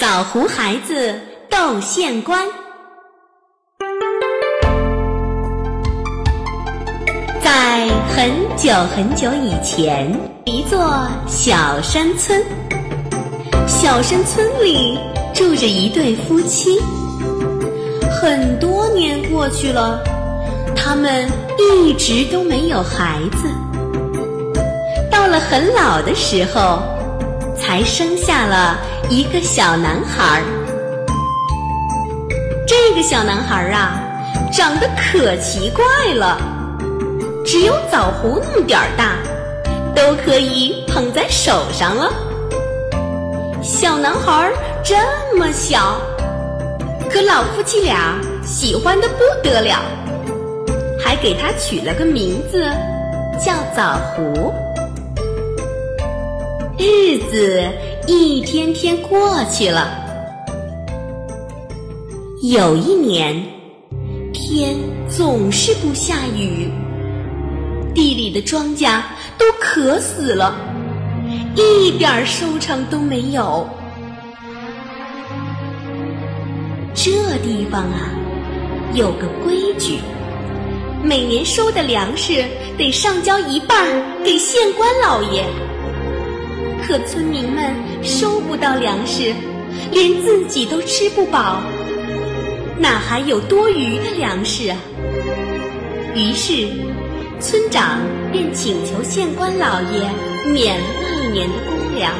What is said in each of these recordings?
枣核孩子斗县官。在很久很久以前，一座小山村。小山村里住着一对夫妻，很多年过去了，他们一直都没有孩子。到了很老的时候，才生下了一个小男孩。这个小男孩啊，长得可奇怪了，只有枣核那么点儿大，都可以捧在手上了。小男孩这么小，可老夫妻俩喜欢得不得了，还给他取了个名字，叫枣核。日子一天天过去了。有一年，天总是不下雨，地里的庄稼都渴死了，一点收成都没有。这地方啊，有个规矩，每年收的粮食得上交一半给县官老爷。可村民们收不到粮食，连自己都吃不饱，哪还有多余的粮食啊？于是村长便请求县官老爷免了那一年的公粮。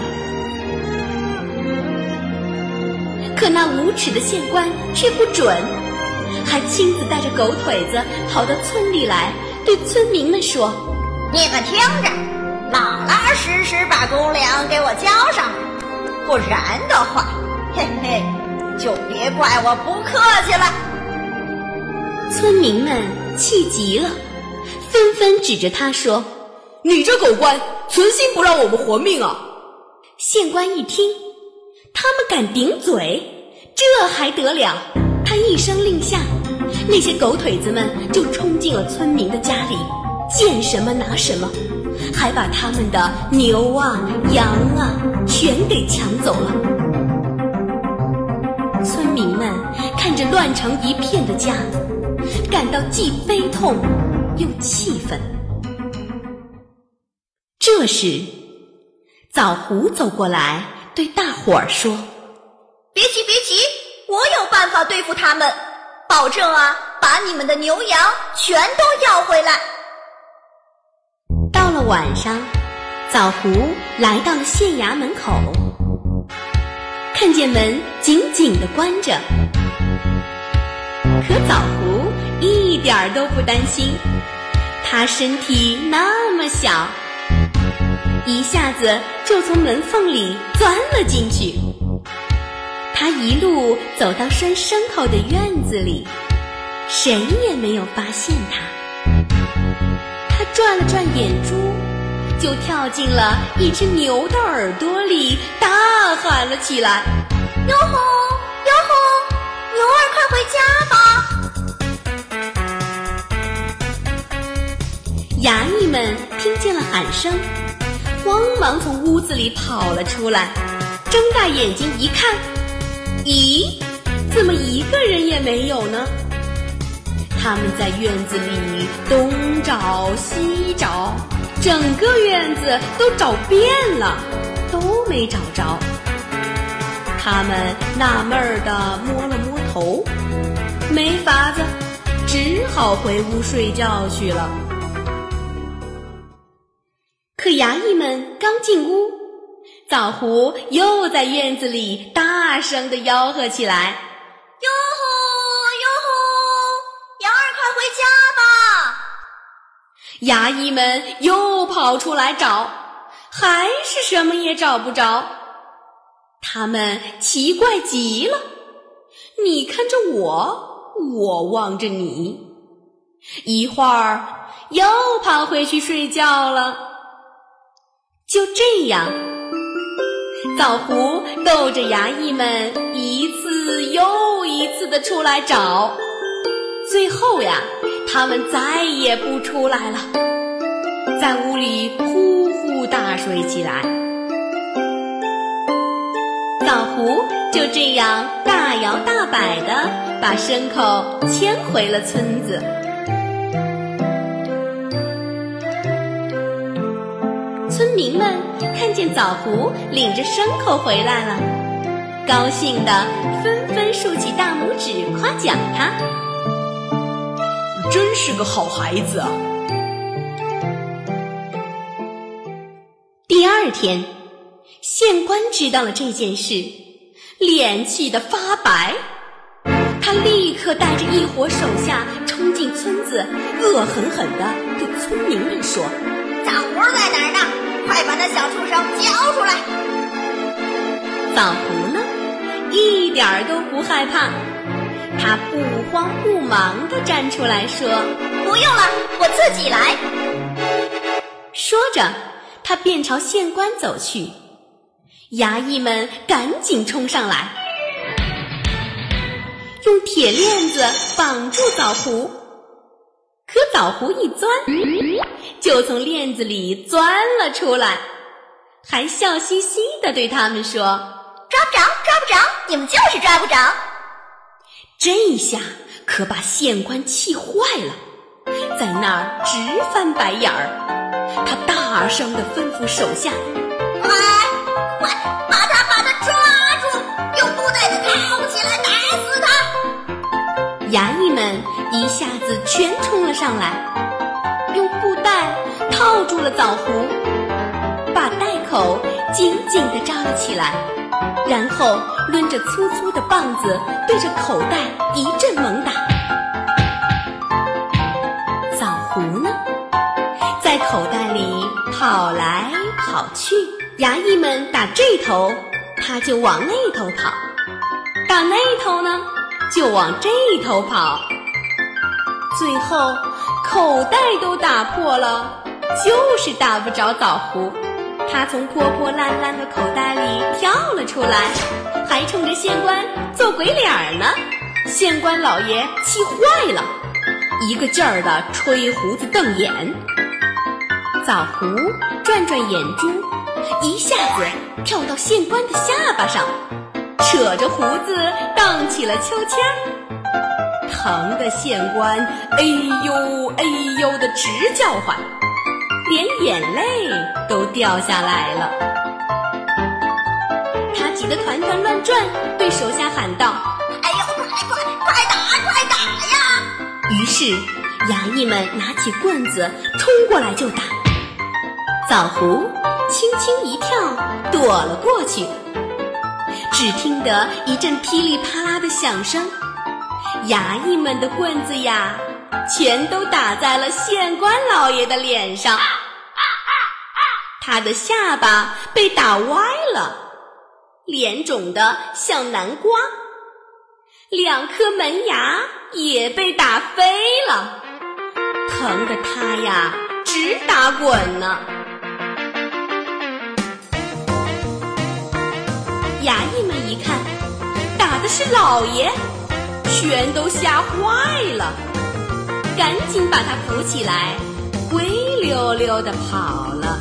可那无耻的县官却不准，还亲自带着狗腿子跑到村里来，对村民们说： 你们听着，老老实实把公粮给我交上来，不然的话，嘿嘿，就别怪我不客气了。 村民们气极了，纷纷指着他说：你这狗官，存心不让我们活命啊！县官一听，他们敢顶嘴，这还得了？他一声令下，那些狗腿子们就冲进了村民的家里，见什么拿什么，还把他们的牛啊、羊啊全给抢走了。村民们看着乱成一片的家，感到既悲痛又气愤。这时，枣核走过来对大伙儿说： 别急别急，我有办法对付他们，保证啊，把你们的牛羊全都要回来。 到了晚上，枣核来到了县衙门口，看见门紧紧地关着。可枣核一点儿都不担心，他身体那么小，一下子就从门缝里钻了进去。他一路走到拴牲口的院子里，谁也没有发现他。他转了转眼珠，就跳进了一只牛的耳朵里，大喊了起来： 哟吼哟吼，牛儿快回家吧！ 衙役们听见了喊声，慌忙从屋子里跑了出来，睁大眼睛一看，咦，怎么一个人也没有呢？他们在院子里东找西找，整个院子都找遍了，都没找着。他们纳闷儿地摸了摸头，没法子，只好回屋睡觉去了。可衙役们刚进屋，枣核又在院子里大声地吆喝起来： 哟吼哟吼，羊儿快回家吧！ 衙役们又跑出来找，还是什么也找不着。他们奇怪极了，你看着我，我望着你，一会儿又跑回去睡觉了。就这样，枣核逗着衙役们一次又一次地出来找，最后呀，他们再也不出来了，在屋里呼呼大睡起来。枣核就这样大摇大摆地把牲口牵回了村子。村民们看见枣胡领着牲口回来了，高兴地纷纷竖起大拇指夸奖他。 真是个好孩子啊！ 第二天，县官知道了这件事，脸气得发白。他立刻带着一伙手下冲进村子，恶狠狠地对村民们说： 枣胡在哪儿呢？快把那小畜生交出来！ 枣胡呢，一点儿都不害怕，他不慌不忙地站出来说： 不用了，我自己来。 说着，他便朝县官走去。衙役们赶紧冲上来，用铁链子绑住枣胡。可枣胡一钻，就从链子里钻了出来，还笑嘻嘻地对他们说： 抓不着，抓不着，你们就是抓不着。 这一下可把县官气坏了，在那儿直翻白眼儿。他大声地吩咐手下： 快把他抓住，用布袋子套起来，打死他！ 衙役们一下子全冲了上来，用布袋套住了枣胡，把袋口紧紧地扎了起来，然后抡着粗粗的棒子对着口袋一阵猛打。枣胡呢，在口袋里跑来跑去，衙役们打这头，他就往那头跑；打那头呢，就往这头跑。最后口袋都打破了，就是打不着枣胡。他从破破烂烂的口袋里跳了出来，还冲着县官做鬼脸呢。县官老爷气坏了，一个劲儿地吹胡子瞪眼。枣胡转转眼珠，一下子跳到县官的下巴上，扯着胡子荡起了秋千儿，疼得县官哎呦哎呦的直叫唤，连眼泪都掉下来了。他急得团团乱转，对手下喊道： 哎呦，快打呀！ 于是衙役们拿起棍子冲过来就打。枣胡轻轻一跳，躲了过去。只听得一阵噼里啪啦的响声，衙役们的棍子呀，全都打在了县官老爷的脸上。他的下巴被打歪了，脸肿得像南瓜，2颗门牙也被打飞了，疼得他呀直打滚呢。衙役们一看，打的是老爷，全都吓坏了，赶紧把他扶起来，灰溜溜地跑了。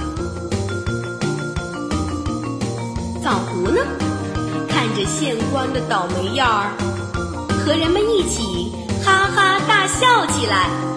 枣胡呢，看着县官的倒霉样儿，和人们一起哈哈大笑起来。